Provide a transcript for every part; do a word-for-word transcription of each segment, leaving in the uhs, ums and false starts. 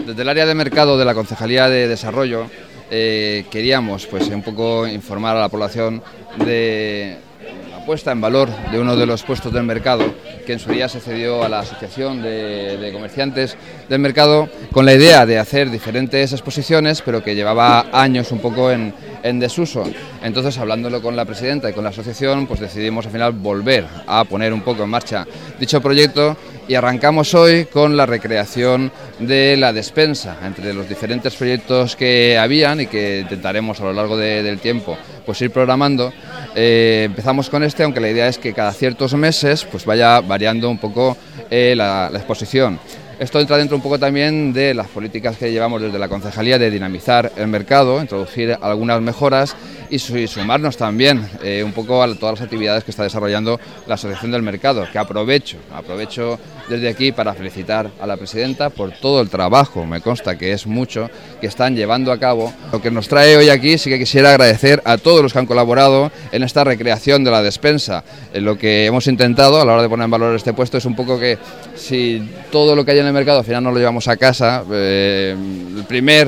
Desde el área de mercado de la Concejalía de Desarrollo eh, queríamos pues un poco informar a la población de la puesta en valor de uno de los puestos del mercado que en su día se cedió a la Asociación de, de Comerciantes del Mercado con la idea de hacer diferentes exposiciones, pero que llevaba años un poco en, en desuso. Entonces, hablándolo con la presidenta y con la asociación, pues decidimos al final volver a poner un poco en marcha dicho proyecto y arrancamos hoy con la recreación de la despensa entre los diferentes proyectos que habían y que intentaremos a lo largo de, del tiempo pues ir programando. Eh, empezamos con este, aunque la idea es que cada ciertos meses pues vaya variando un poco eh, la, la exposición. Esto entra dentro un poco también de las políticas que llevamos desde la Concejalía de dinamizar el mercado, introducir algunas mejoras y sumarnos también eh, un poco a todas las actividades que está desarrollando la Asociación del Mercado, que aprovecho, aprovecho desde aquí para felicitar a la presidenta por todo el trabajo, me consta que es mucho, que están llevando a cabo. Lo que nos trae hoy aquí sí que quisiera agradecer a todos los que han colaborado en esta recreación de la despensa. En lo que hemos intentado a la hora de poner en valor este puesto es un poco que si todo lo que hay en el mercado al final no lo llevamos a casa, eh, el primer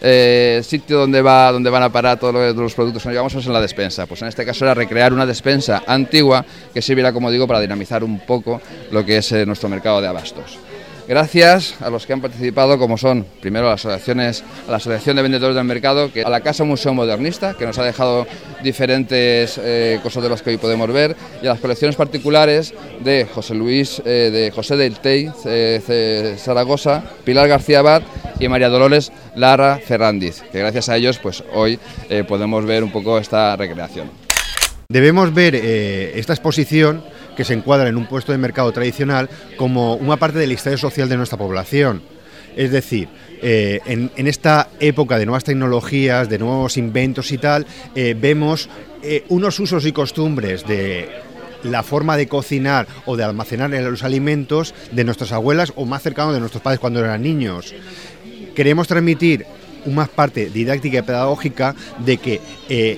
eh, sitio donde va donde van a parar todos los, los productos que nos llevamos es en la despensa. Pues en este caso era recrear una despensa antigua que sirviera, como digo, para dinamizar un poco lo que es eh, nuestro mercado de abastos. Gracias a los que han participado, como son primero las asociaciones, a la Asociación de Vendedores del Mercado, que a la Casa Museo Modernista, que nos ha dejado diferentes eh, cosas de las que hoy podemos ver, y a las colecciones particulares de José Luis, eh, de José del Tey, eh, Zaragoza, Pilar García Abad y María Dolores Lara Ferrandiz, que gracias a ellos pues hoy eh, podemos ver un poco esta recreación. Debemos ver eh, esta exposición, que se encuadra en un puesto de mercado tradicional, como una parte de la historia social de nuestra población. Es decir, eh, en, en esta época de nuevas tecnologías, de nuevos inventos y tal, eh, vemos eh, unos usos y costumbres de la forma de cocinar o de almacenar los alimentos de nuestras abuelas o más cercano de nuestros padres cuando eran niños. Queremos transmitir una parte didáctica y pedagógica de que eh,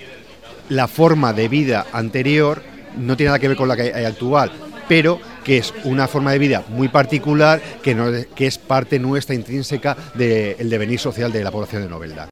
la forma de vida anterior no tiene nada que ver con la que hay actual, pero que es una forma de vida muy particular, que, no, que es parte nuestra intrínseca del devenir social de la población de Novelda.